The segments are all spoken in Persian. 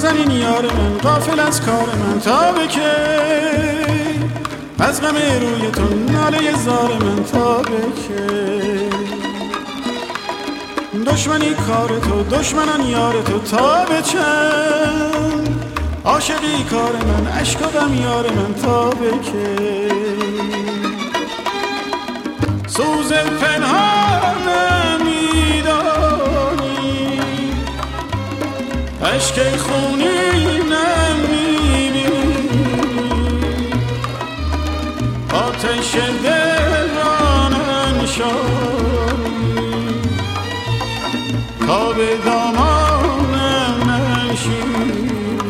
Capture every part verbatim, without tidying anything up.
نازنین یار من غافل از کار من تا به کی از غم روی تو ناله زار من تا به کی دشمنی کار تو دشمنان یار تو تا به چند عاشقی کار من عشق و غم یار من تا به کی سوز پنهان نمیدانی عشق خونی نمیبینی آتش دل را ننشانی تا به دامانم نشینی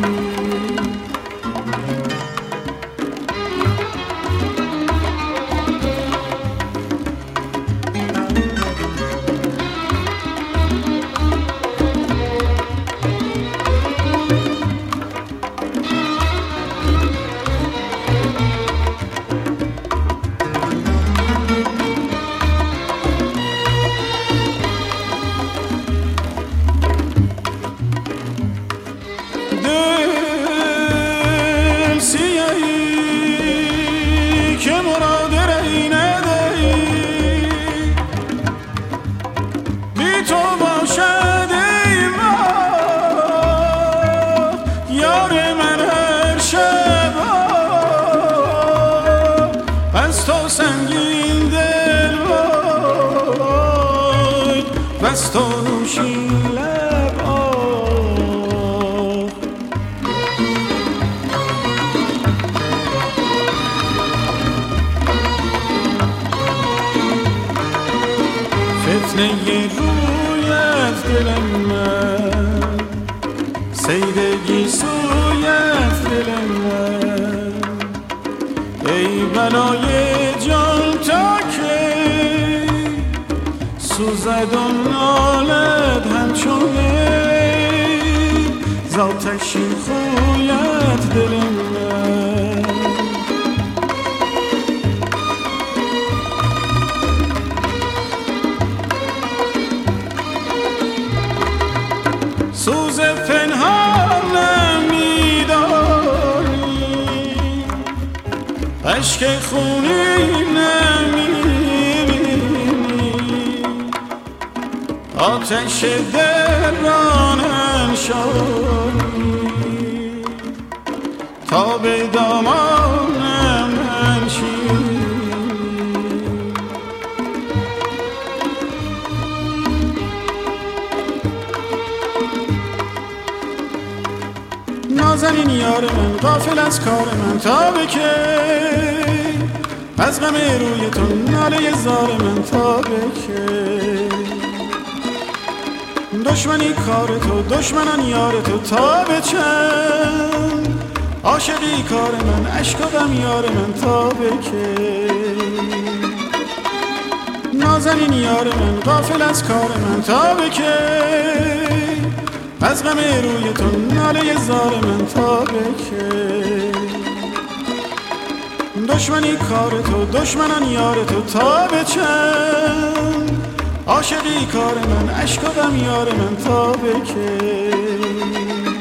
سنگین دل وای بس تو نوشین لب آب فتنه رویت دل من سیدگی سویت دل من ای بلای جان تا که سوزد و نالد همچونه زاتشی خویت دل من سوز پنهان نمیدانی عشق خونی نمیبینی آتش دل را ننشانی تا به دامانم ننشینی نازنین یار من غافل از کار من تا به کی از غم روی تو ناله زار من تا به کی دشمنی کار تو دشمنان یار تو تا به چند عاشقی کار من عشق و غم یار من تا به کی نازنین یار من غافل از کار من تا به کی از غم روی تو ناله زار من تا به کی دشمنی کار تو دشمنان یار تو تا به چند عاشقی کار من عشق و غم یار من تا به کی